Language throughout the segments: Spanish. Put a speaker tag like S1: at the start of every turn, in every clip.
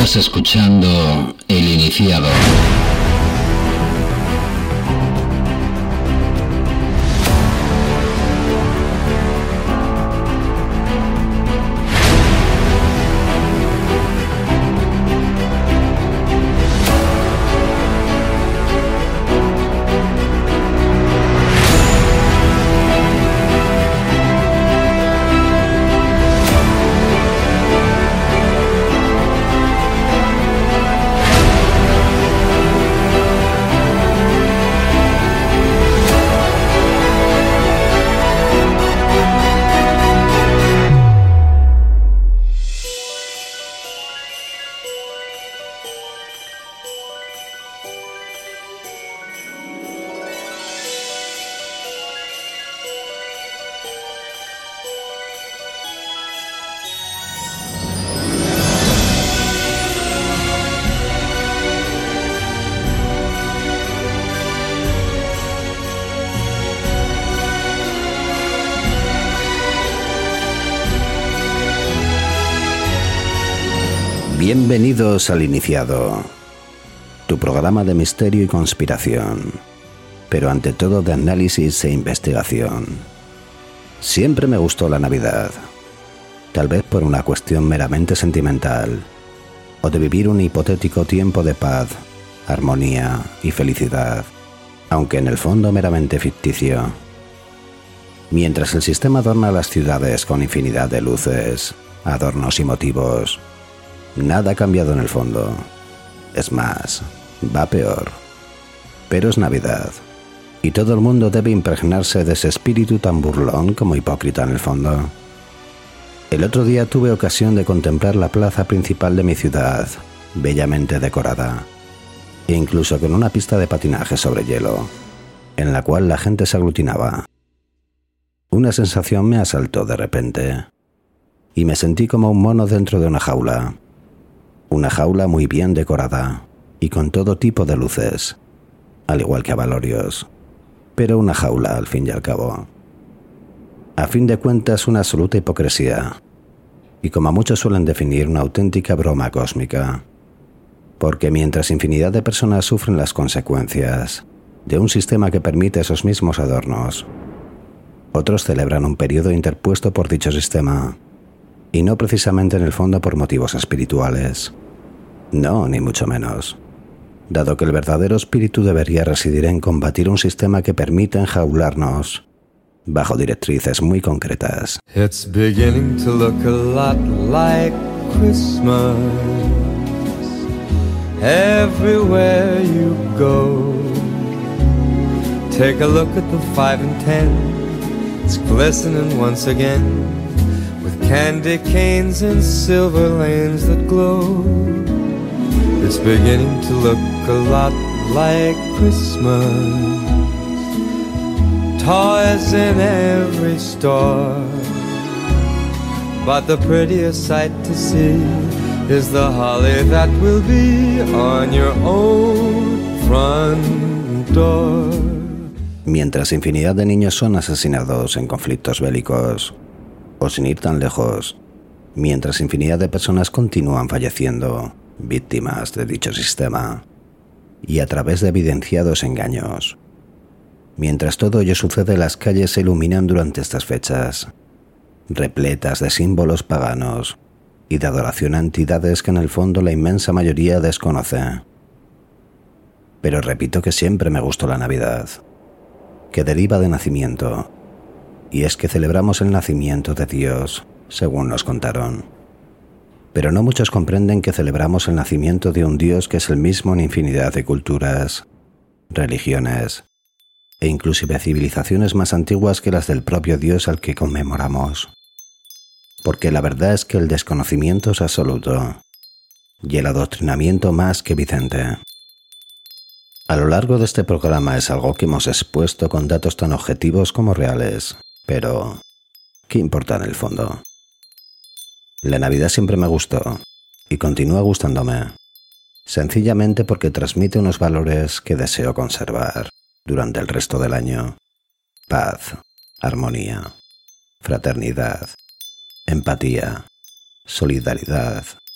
S1: Estás escuchando El Iniciado.
S2: Bienvenidos al Iniciado, tu programa de misterio y conspiración, pero ante todo de análisis e investigación. Siempre me gustó la Navidad, tal vez por una cuestión meramente sentimental, o de vivir un hipotético tiempo de paz, armonía y felicidad, aunque en el fondo meramente ficticio. Mientras el sistema adorna las ciudades con infinidad de luces, adornos y motivos, nada ha cambiado en el fondo. Es más, va peor. Pero es Navidad, y todo el mundo debe impregnarse de ese espíritu tan burlón como hipócrita en el fondo. El otro día tuve ocasión de contemplar la plaza principal de mi ciudad, bellamente decorada, e incluso con una pista de patinaje sobre hielo, en la cual la gente se aglutinaba. Una sensación me asaltó de repente, y me sentí como un mono dentro de una jaula. Una jaula muy bien decorada y con todo tipo de luces, al igual que abalorios, pero una jaula al fin y al cabo. A fin de cuentas, una absoluta hipocresía, y como muchos suelen definir, una auténtica broma cósmica, porque mientras infinidad de personas sufren las consecuencias de un sistema que permite esos mismos adornos, otros celebran un periodo interpuesto por dicho sistema, y no precisamente en el fondo por motivos espirituales. No, ni mucho menos, dado que el verdadero espíritu debería residir en combatir un sistema que permite enjaularnos bajo directrices muy concretas.
S3: It's beginning to look a lot like Christmas everywhere you go. Take a look at the 5 and 10. It's glistening once again with candy canes and silver lanes that glow. It's beginning to look a lot like Christmas. Toys in every store, but the prettiest sight to see is the holly that will be on your own front door.
S2: Mientras infinidad de niños son asesinados en conflictos bélicos, o sin ir tan lejos, mientras infinidad de personas continúan falleciendo, víctimas de dicho sistema, y a través de evidenciados engaños. Mientras todo ello sucede, las calles se iluminan durante estas fechas, repletas de símbolos paganos y de adoración a entidades que en el fondo la inmensa mayoría desconoce. Pero repito que siempre me gustó la Navidad, que deriva de nacimiento, y es que celebramos el nacimiento de Dios, según nos contaron. Pero no muchos comprenden que celebramos el nacimiento de un Dios que es el mismo en infinidad de culturas, religiones e inclusive civilizaciones más antiguas que las del propio Dios al que conmemoramos. Porque la verdad es que el desconocimiento es absoluto y el adoctrinamiento más que evidente. A lo largo de este programa es algo que hemos expuesto con datos tan objetivos como reales, pero ¿qué importa en el fondo? La Navidad siempre me gustó y continúa gustándome, sencillamente porque transmite unos valores que deseo conservar durante el resto del año. Paz, armonía, fraternidad, empatía, solidaridad,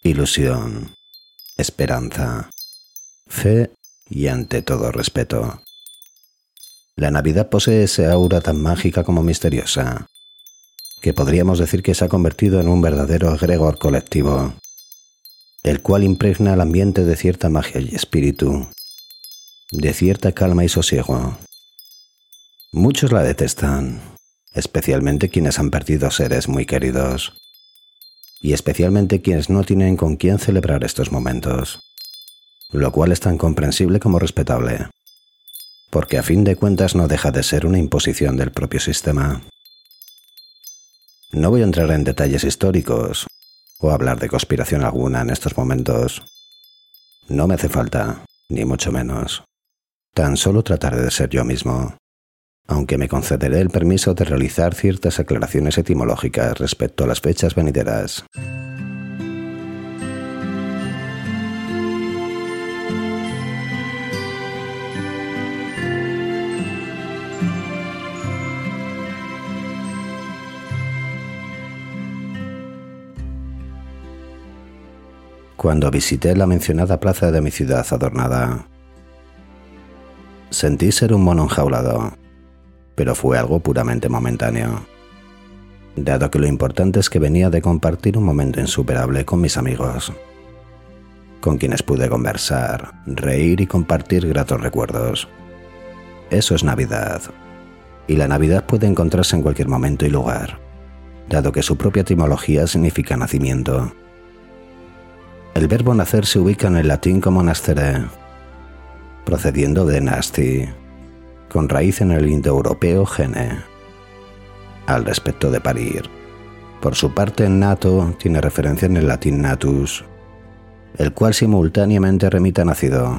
S2: ilusión, esperanza, fe y ante todo respeto. La Navidad posee ese aura tan mágica como misteriosa, que podríamos decir que se ha convertido en un verdadero egregor colectivo, el cual impregna el ambiente de cierta magia y espíritu, de cierta calma y sosiego. Muchos la detestan, especialmente quienes han perdido seres muy queridos, y especialmente quienes no tienen con quién celebrar estos momentos, lo cual es tan comprensible como respetable, porque a fin de cuentas no deja de ser una imposición del propio sistema. No voy a entrar en detalles históricos o hablar de conspiración alguna en estos momentos. No me hace falta, ni mucho menos. Tan solo trataré de ser yo mismo, aunque me concederé el permiso de realizar ciertas aclaraciones etimológicas respecto a las fechas venideras. Cuando visité la mencionada plaza de mi ciudad adornada, sentí ser un mono enjaulado, pero fue algo puramente momentáneo, dado que lo importante es que venía de compartir un momento insuperable con mis amigos, con quienes pude conversar, reír y compartir gratos recuerdos. Eso es Navidad, y la Navidad puede encontrarse en cualquier momento y lugar, dado que su propia etimología significa nacimiento. El verbo nacer se ubica en el latín como nascere, procediendo de nasci, con raíz en el indoeuropeo gene, al respecto de parir. Por su parte, nato tiene referencia en el latín natus, el cual simultáneamente remite a nacido,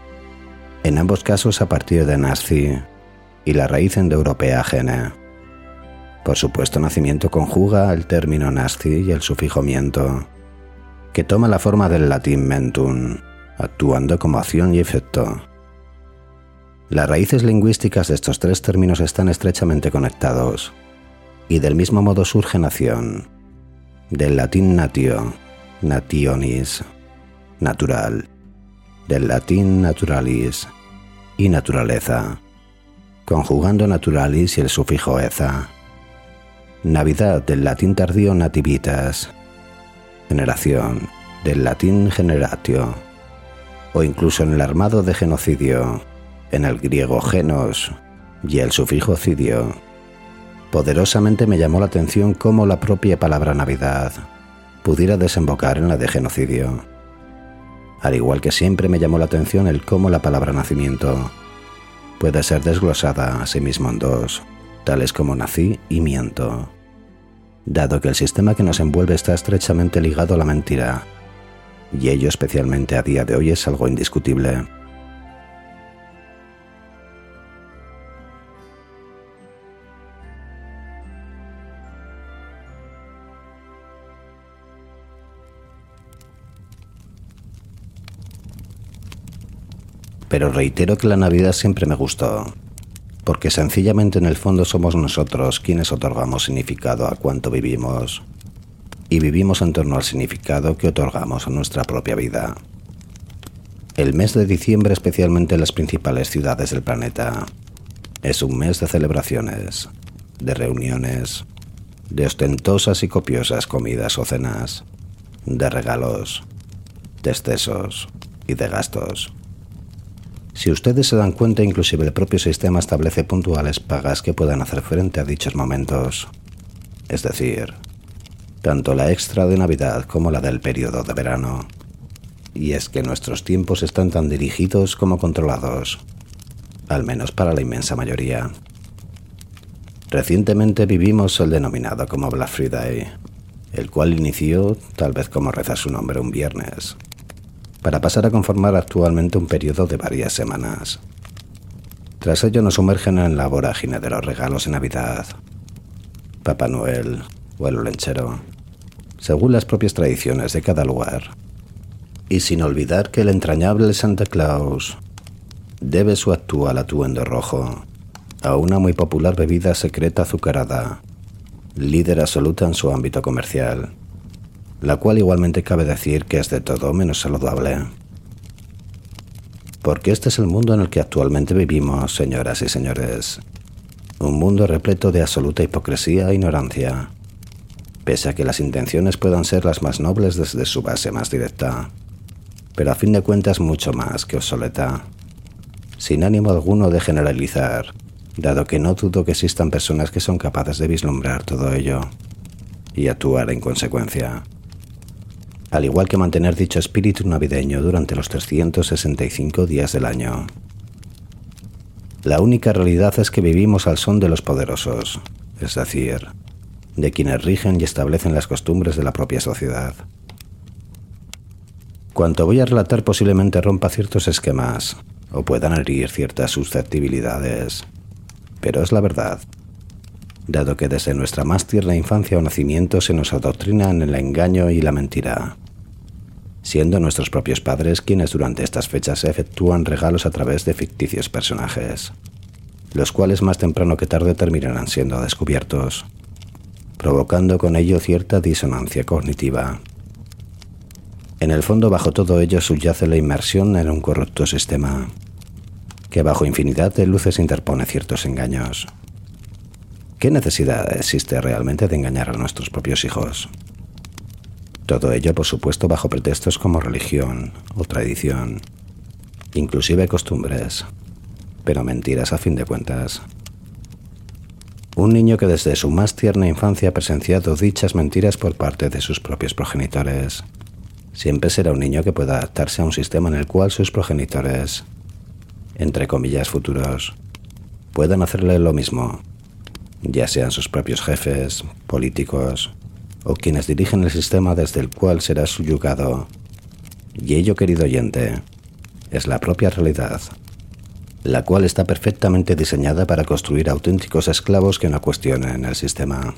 S2: en ambos casos a partir de nasci, y la raíz indoeuropea gene. Por supuesto, nacimiento conjuga el término nasci y el sufijo miento, que toma la forma del latín mentum, actuando como acción y efecto. Las raíces lingüísticas de estos tres términos están estrechamente conectados, y del mismo modo surge nación, del latín natio, nationis, natural, del latín naturalis y naturaleza, conjugando naturalis y el sufijo eza. Navidad, del latín tardío nativitas, generación, del latín generatio, o incluso en el armado de genocidio, en el griego genos y el sufijo cidio. Poderosamente me llamó la atención cómo la propia palabra Navidad pudiera desembocar en la de genocidio, al igual que siempre me llamó la atención el cómo la palabra nacimiento puede ser desglosada a sí mismo en dos, tales como nací y miento, dado que el sistema que nos envuelve está estrechamente ligado a la mentira, y ello especialmente a día de hoy es algo indiscutible. Pero reitero que la Navidad siempre me gustó, porque sencillamente en el fondo somos nosotros quienes otorgamos significado a cuanto vivimos, y vivimos en torno al significado que otorgamos a nuestra propia vida. El mes de diciembre, especialmente en las principales ciudades del planeta, es un mes de celebraciones, de reuniones, de ostentosas y copiosas comidas o cenas, de regalos, de excesos y de gastos. Si ustedes se dan cuenta, inclusive el propio sistema establece puntuales pagas que puedan hacer frente a dichos momentos. Es decir, tanto la extra de Navidad como la del periodo de verano. Y es que nuestros tiempos están tan dirigidos como controlados, al menos para la inmensa mayoría. Recientemente vivimos el denominado como Black Friday, el cual inició, tal vez como reza su nombre, un viernes, para pasar a conformar actualmente un periodo de varias semanas. Tras ello nos sumergen en la vorágine de los regalos de Navidad, Papá Noel o el Olenchero, según las propias tradiciones de cada lugar. Y sin olvidar que el entrañable Santa Claus debe su actual atuendo rojo a una muy popular bebida secreta azucarada, líder absoluta en su ámbito comercial, la cual igualmente cabe decir que es de todo menos saludable. Porque este es el mundo en el que actualmente vivimos, señoras y señores. Un mundo repleto de absoluta hipocresía e ignorancia, pese a que las intenciones puedan ser las más nobles desde su base más directa, pero a fin de cuentas mucho más que obsoleta, sin ánimo alguno de generalizar, dado que no dudo que existan personas que son capaces de vislumbrar todo ello y actuar en consecuencia, al igual que mantener dicho espíritu navideño durante los 365 días del año. La única realidad es que vivimos al son de los poderosos, es decir, de quienes rigen y establecen las costumbres de la propia sociedad. Cuanto voy a relatar posiblemente rompa ciertos esquemas o puedan herir ciertas susceptibilidades, pero es la verdad, dado que desde nuestra más tierna infancia o nacimiento se nos adoctrina en el engaño y la mentira, siendo nuestros propios padres quienes durante estas fechas efectúan regalos a través de ficticios personajes, los cuales más temprano que tarde terminarán siendo descubiertos, provocando con ello cierta disonancia cognitiva. En el fondo, bajo todo ello subyace la inmersión en un corrupto sistema, que bajo infinidad de luces interpone ciertos engaños. ¿Qué necesidad existe realmente de engañar a nuestros propios hijos? Todo ello, por supuesto, bajo pretextos como religión o tradición, inclusive costumbres, pero mentiras a fin de cuentas. Un niño que desde su más tierna infancia ha presenciado dichas mentiras por parte de sus propios progenitores, siempre será un niño que pueda adaptarse a un sistema en el cual sus progenitores, entre comillas futuros, puedan hacerle lo mismo, ya sean sus propios jefes, políticos o quienes dirigen el sistema desde el cual será subyugado. Y ello, querido oyente, es la propia realidad, la cual está perfectamente diseñada para construir auténticos esclavos que no cuestionen el sistema.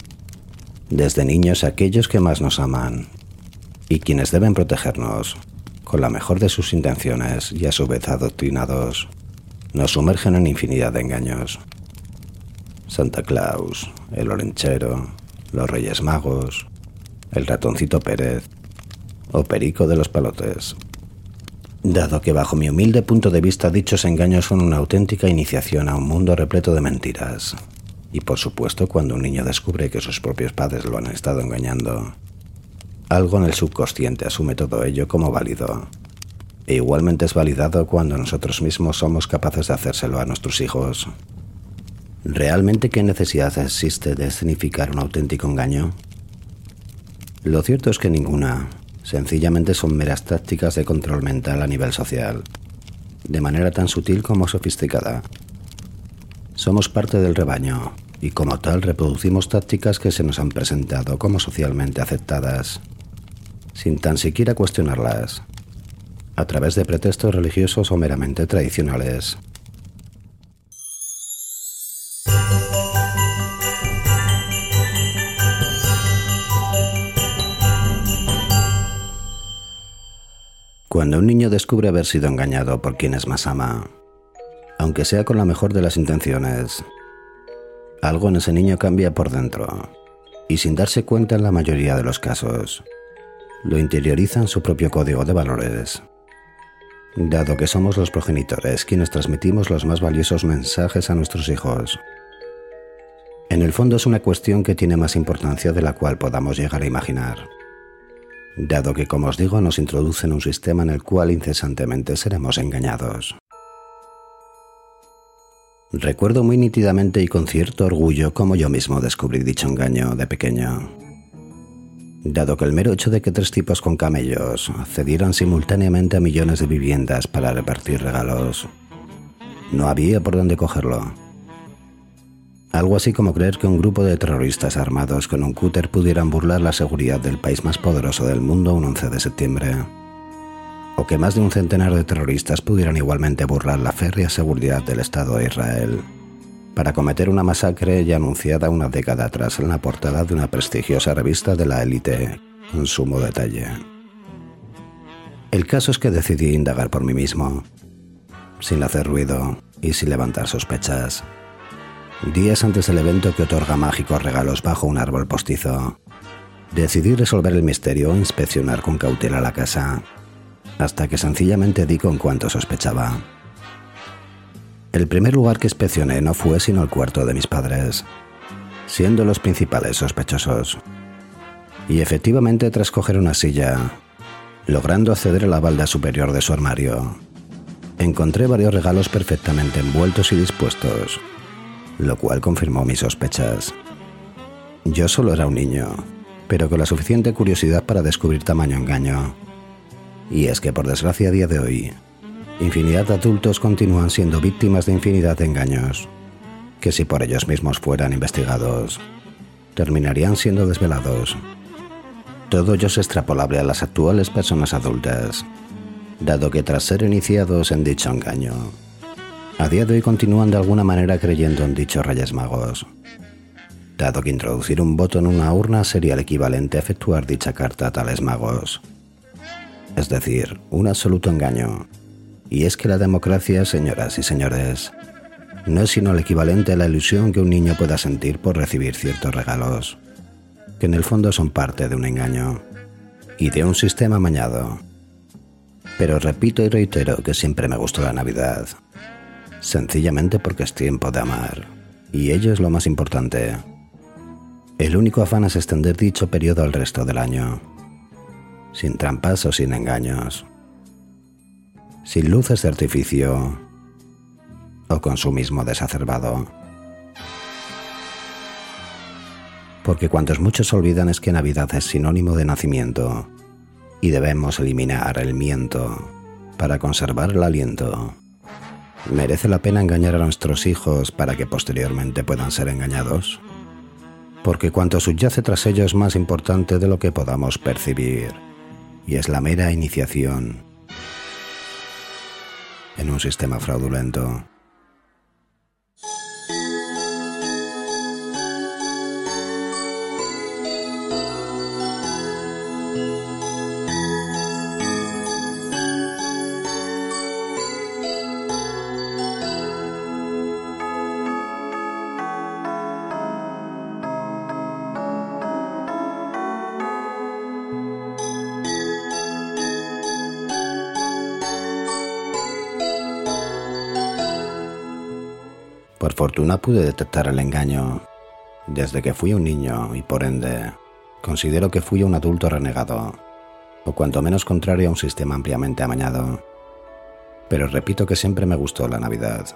S2: Desde niños aquellos que más nos aman y quienes deben protegernos, con la mejor de sus intenciones y a su vez adoctrinados, nos sumergen en infinidad de engaños. Santa Claus, el Olenchero, los Reyes Magos, el Ratoncito Pérez o Perico de los Palotes. Dado que bajo mi humilde punto de vista dichos engaños son una auténtica iniciación a un mundo repleto de mentiras, y por supuesto cuando un niño descubre que sus propios padres lo han estado engañando, algo en el subconsciente asume todo ello como válido, e igualmente es validado cuando nosotros mismos somos capaces de hacérselo a nuestros hijos. ¿Realmente qué necesidad existe de escenificar un auténtico engaño? Lo cierto es que ninguna. Sencillamente son meras tácticas de control mental a nivel social, de manera tan sutil como sofisticada. Somos parte del rebaño, y como tal reproducimos tácticas que se nos han presentado como socialmente aceptadas, sin tan siquiera cuestionarlas, a través de pretextos religiosos o meramente tradicionales. Cuando un niño descubre haber sido engañado por quienes más ama, aunque sea con la mejor de las intenciones, algo en ese niño cambia por dentro, y sin darse cuenta en la mayoría de los casos, lo interioriza en su propio código de valores. Dado que somos los progenitores quienes transmitimos los más valiosos mensajes a nuestros hijos, en el fondo es una cuestión que tiene más importancia de la cual podamos llegar a imaginar, dado que, como os digo, nos introduce en un sistema en el cual incesantemente seremos engañados. Recuerdo muy nítidamente y con cierto orgullo cómo yo mismo descubrí dicho engaño de pequeño, dado que el mero hecho de que 3 tipos con camellos accedieran simultáneamente a millones de viviendas para repartir regalos, no había por dónde cogerlo. Algo así como creer que un grupo de terroristas armados con un cúter pudieran burlar la seguridad del país más poderoso del mundo un 11 de septiembre. O que más de un centenar de terroristas pudieran igualmente burlar la férrea seguridad del Estado de Israel, para cometer una masacre ya anunciada una década atrás en la portada de una prestigiosa revista de la élite, en sumo detalle. El caso es que decidí indagar por mí mismo, sin hacer ruido y sin levantar sospechas, días antes del evento que otorga mágicos regalos bajo un árbol postizo, Decidí resolver el misterio e inspeccionar con cautela la casa, hasta que sencillamente di con cuanto sospechaba. El primer lugar que inspeccioné no fue sino el cuarto de mis padres, siendo los principales sospechosos. Y efectivamente, tras coger una silla, logrando acceder a la balda superior de su armario, encontré varios regalos perfectamente envueltos y dispuestos, lo cual confirmó mis sospechas. Yo solo era un niño, pero con la suficiente curiosidad para descubrir tamaño engaño. Y es que, por desgracia, a día de hoy, infinidad de adultos continúan siendo víctimas de infinidad de engaños, que si por ellos mismos fueran investigados, terminarían siendo desvelados. Todo ello es extrapolable a las actuales personas adultas, dado que tras ser iniciados en dicho engaño, a día de hoy continúan de alguna manera creyendo en dichos Reyes Magos, dado que introducir un voto en una urna sería el equivalente a efectuar dicha carta a tales magos. Es decir, un absoluto engaño. Y es que la democracia, señoras y señores, no es sino el equivalente a la ilusión que un niño pueda sentir por recibir ciertos regalos, que en el fondo son parte de un engaño y de un sistema amañado. Pero repito y reitero que siempre me gustó la Navidad, sencillamente porque es tiempo de amar, y ello es lo más importante. El único afán es extender dicho periodo al resto del año, sin trampas o sin engaños, sin luces de artificio o consumismo desacerbado. Porque cuantos muchos olvidan es que Navidad es sinónimo de nacimiento y debemos eliminar el miento para conservar el aliento. ¿Merece la pena engañar a nuestros hijos para que posteriormente puedan ser engañados? Porque cuanto subyace tras ello es más importante de lo que podamos percibir, y es la mera iniciación en un sistema fraudulento. Por fortuna pude detectar el engaño desde que fui un niño y por ende considero que fui un adulto renegado, o cuanto menos contrario a un sistema ampliamente amañado. Pero repito que siempre me gustó la Navidad,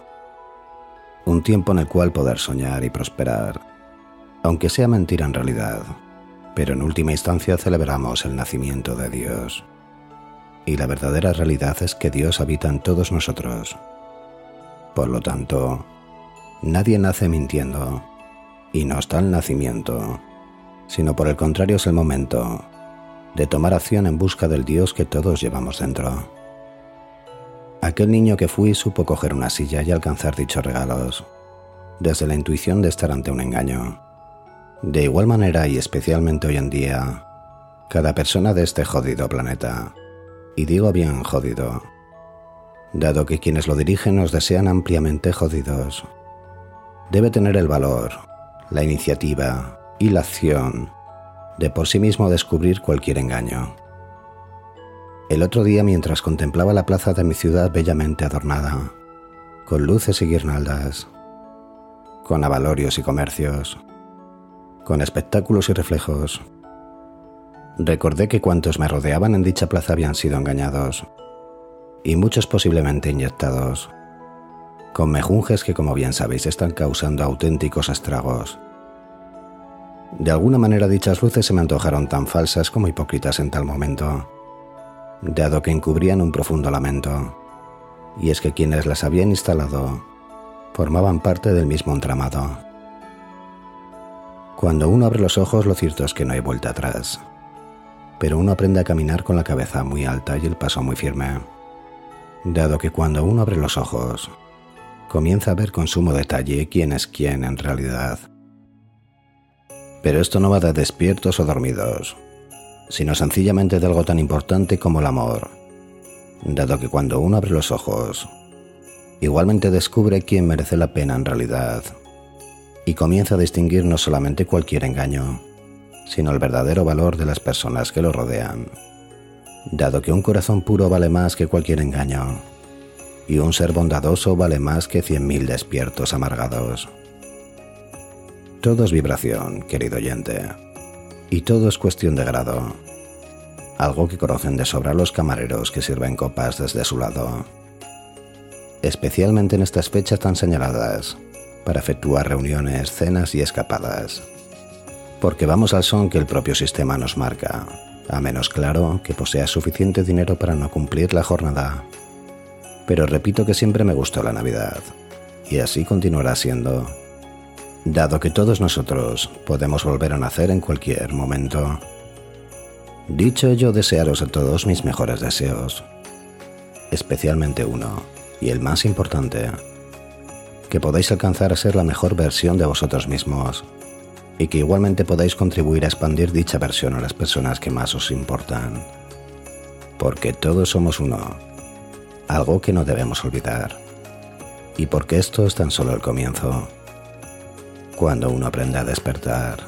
S2: un tiempo en el cual poder soñar y prosperar, aunque sea mentira en realidad, pero en última instancia celebramos el nacimiento de Dios. Y la verdadera realidad es que Dios habita en todos nosotros. Por lo tanto, nadie nace mintiendo, y no está el nacimiento, sino por el contrario es el momento de tomar acción en busca del Dios que todos llevamos dentro. Aquel niño que fui supo coger una silla y alcanzar dichos regalos, desde la intuición de estar ante un engaño. De igual manera y especialmente hoy en día, cada persona de este jodido planeta, y digo bien jodido, dado que quienes lo dirigen nos desean ampliamente jodidos, debe tener el valor, la iniciativa y la acción de por sí mismo descubrir cualquier engaño. El otro día, mientras contemplaba la plaza de mi ciudad bellamente adornada, con luces y guirnaldas, con abalorios y comercios, con espectáculos y reflejos, recordé que cuantos me rodeaban en dicha plaza habían sido engañados, y muchos posiblemente inyectados, con mejunjes que, como bien sabéis, están causando auténticos estragos. De alguna manera dichas luces se me antojaron tan falsas como hipócritas en tal momento, dado que encubrían un profundo lamento, y es que quienes las habían instalado formaban parte del mismo entramado. Cuando uno abre los ojos, lo cierto es que no hay vuelta atrás, pero uno aprende a caminar con la cabeza muy alta y el paso muy firme, dado que cuando uno abre los ojos, comienza a ver con sumo detalle quién es quién en realidad. Pero esto no va de despiertos o dormidos, sino sencillamente de algo tan importante como el amor, dado que cuando uno abre los ojos, igualmente descubre quién merece la pena en realidad, y comienza a distinguir no solamente cualquier engaño, sino el verdadero valor de las personas que lo rodean, dado que un corazón puro vale más que cualquier engaño, y un ser bondadoso vale más que 100.000 despiertos amargados. Todo es vibración, querido oyente, y todo es cuestión de grado, algo que conocen de sobra los camareros que sirven copas desde su lado, especialmente en estas fechas tan señaladas, para efectuar reuniones, cenas y escapadas, porque vamos al son que el propio sistema nos marca, a menos claro que poseas suficiente dinero para no cumplir la jornada. Pero repito que siempre me gustó la Navidad, y así continuará siendo, dado que todos nosotros podemos volver a nacer en cualquier momento. Dicho ello, desearos a todos mis mejores deseos, especialmente uno, y el más importante, que podáis alcanzar a ser la mejor versión de vosotros mismos, y que igualmente podáis contribuir a expandir dicha versión a las personas que más os importan, porque todos somos uno, algo que no debemos olvidar, y porque esto es tan solo el comienzo, cuando uno aprende a despertar.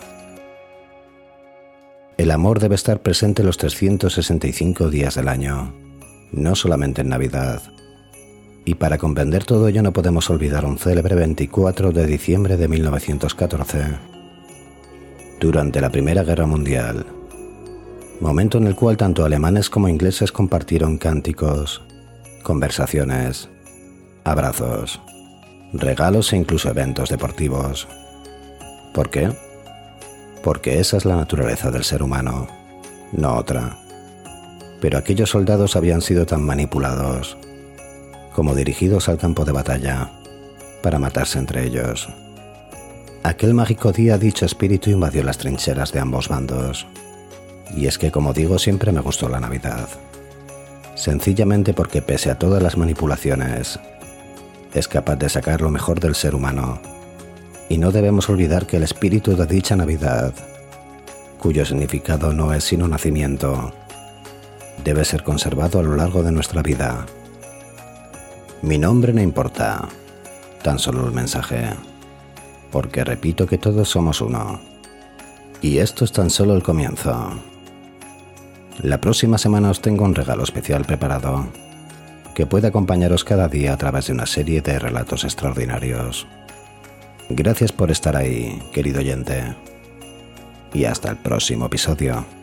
S2: El amor debe estar presente los 365 días del año, no solamente en Navidad, y para comprender todo ello no podemos olvidar un célebre 24 de diciembre de 1914, durante la Primera Guerra Mundial, momento en el cual tanto alemanes como ingleses compartieron cánticos, conversaciones, abrazos, regalos e incluso eventos deportivos. ¿Por qué? Porque esa es la naturaleza del ser humano, no otra. Pero aquellos soldados habían sido tan manipulados como dirigidos al campo de batalla para matarse entre ellos. Aquel mágico día dicho espíritu invadió las trincheras de ambos bandos. Y es que, como digo, siempre me gustó la Navidad. Sencillamente porque pese a todas las manipulaciones, es capaz de sacar lo mejor del ser humano. Y no debemos olvidar que el espíritu de dicha Navidad, cuyo significado no es sino nacimiento, debe ser conservado a lo largo de nuestra vida. Mi nombre no importa, tan solo el mensaje, porque repito que todos somos uno, y esto es tan solo el comienzo. La próxima semana os tengo un regalo especial preparado, que puede acompañaros cada día a través de una serie de relatos extraordinarios. Gracias por estar ahí, querido oyente, y hasta el próximo episodio.